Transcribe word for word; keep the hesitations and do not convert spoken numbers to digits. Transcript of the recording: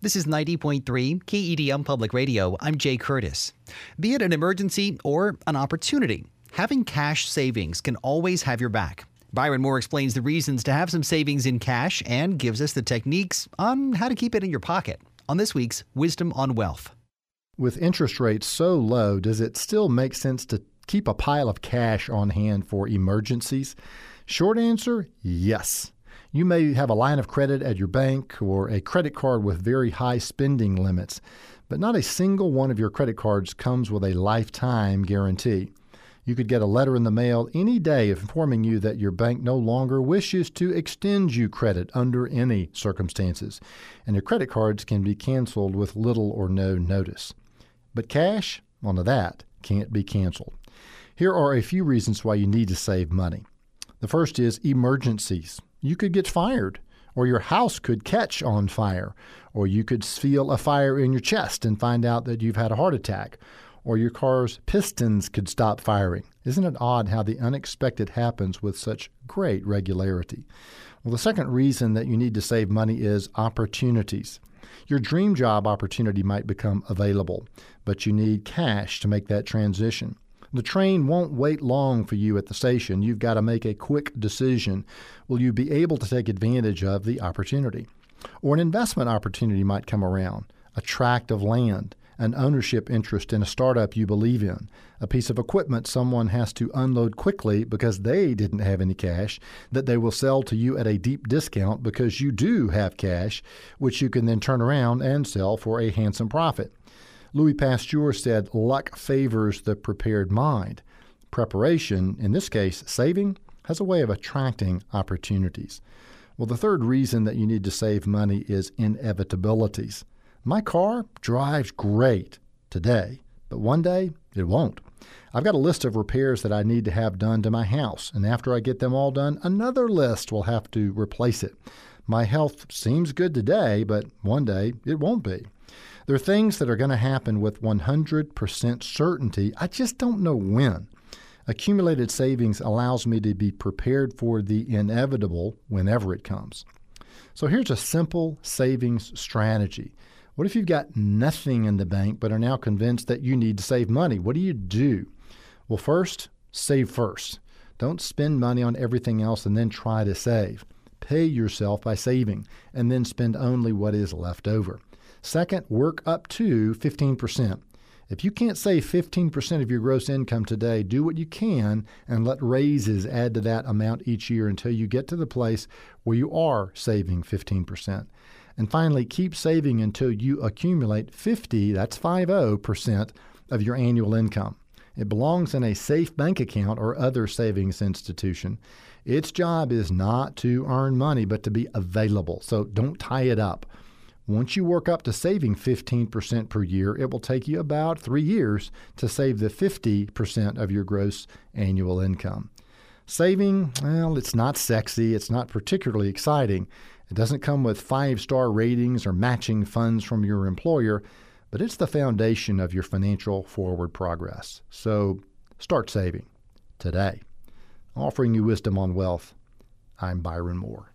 This is ninety point three K E D M Public Radio. I'm Jay Curtis. Be it an emergency or an opportunity, having cash savings can always have your back. Byron Moore explains the reasons to have some savings in cash and gives us the techniques on how to keep it in your pocket on this week's Wisdom on Wealth. With interest rates so low, does it still make sense to keep a pile of cash on hand for emergencies? Short answer, yes. You may have a line of credit at your bank or a credit card with very high spending limits, but not a single one of your credit cards comes with a lifetime guarantee. You could get a letter in the mail any day informing you that your bank no longer wishes to extend you credit under any circumstances, and your credit cards can be canceled with little or no notice. But cash, well, now that can't be canceled. Here are a few reasons why you need to save money. The first is emergencies. You could get fired, or your house could catch on fire, or you could feel a fire in your chest and find out that you've had a heart attack, or your car's pistons could stop firing. Isn't it odd how the unexpected happens with such great regularity? Well, the second reason that you need to save money is opportunities. Your dream job opportunity might become available, but you need cash to make that transition. The train won't wait long for you at the station. You've got to make a quick decision. Will you be able to take advantage of the opportunity? Or an investment opportunity might come around, a tract of land, an ownership interest in a startup you believe in, a piece of equipment someone has to unload quickly because they didn't have any cash that they will sell to you at a deep discount because you do have cash, which you can then turn around and sell for a handsome profit. Louis Pasteur said, luck favors the prepared mind. Preparation, in this case saving, has a way of attracting opportunities. Well, the third reason that you need to save money is inevitabilities. My car drives great today, but one day it won't. I've got a list of repairs that I need to have done to my house, and after I get them all done, another list will have to replace it. My health seems good today, but one day it won't be. There are things that are going to happen with one hundred percent certainty. I just don't know when. Accumulated savings allows me to be prepared for the inevitable whenever it comes. So here's a simple savings strategy. What if you've got nothing in the bank but are now convinced that you need to save money? What do you do? Well, first, save first. Don't spend money on everything else and then try to save. Pay yourself by saving and then spend only what is left over. Second, work up to fifteen percent. If you can't save fifteen percent of your gross income today, do what you can and let raises add to that amount each year until you get to the place where you are saving fifteen percent. And finally, keep saving until you accumulate fifty, that's fifty percent of your annual income. It belongs in a safe bank account or other savings institution. Its job is not to earn money, but to be available. So don't tie it up. Once you work up to saving fifteen percent per year, it will take you about three years to save the fifty percent of your gross annual income. Saving, well, it's not sexy. It's not particularly exciting. It doesn't come with five-star ratings or matching funds from your employer, but it's the foundation of your financial forward progress. So start saving today. Offering you wisdom on wealth, I'm Byron Moore.